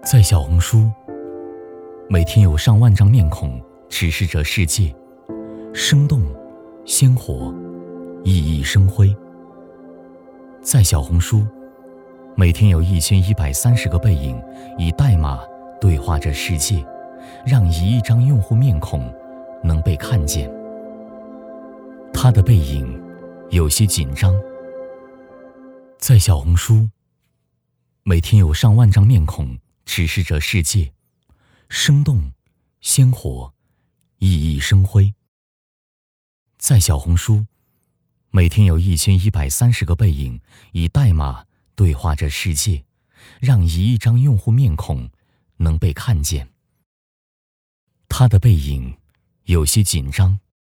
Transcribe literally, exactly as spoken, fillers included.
在小红书，每天有上万张面孔直视着世界，生动、鲜活、熠熠生辉。在小红书，每天有一千一百三十个背影以代码对话着世界，让一亿张用户面孔能被看见。他的背影有些紧张。在小红书，每天有上万张面孔直视着世界，生动、鲜活、熠熠生辉。在小红书，每天有一千一百三十个背影以代码对话着世界，让一亿张用户面孔能被看见。他的背影有些紧张。